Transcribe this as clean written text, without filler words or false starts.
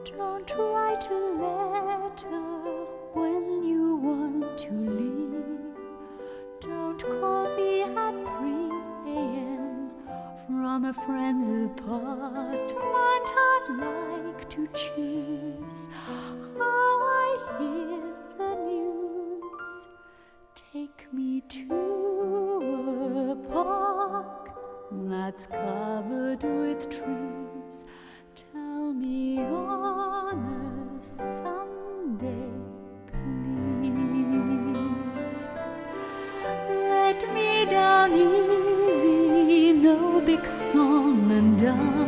Don't write a letter when you want to leave. Don't call me at 3 a.m. from a friend's apartment. I'd like to choose how I hear the news. Take me to a park that's covered with trees. Tell me on a Sunday, please. Let me down easy, no big song and dance.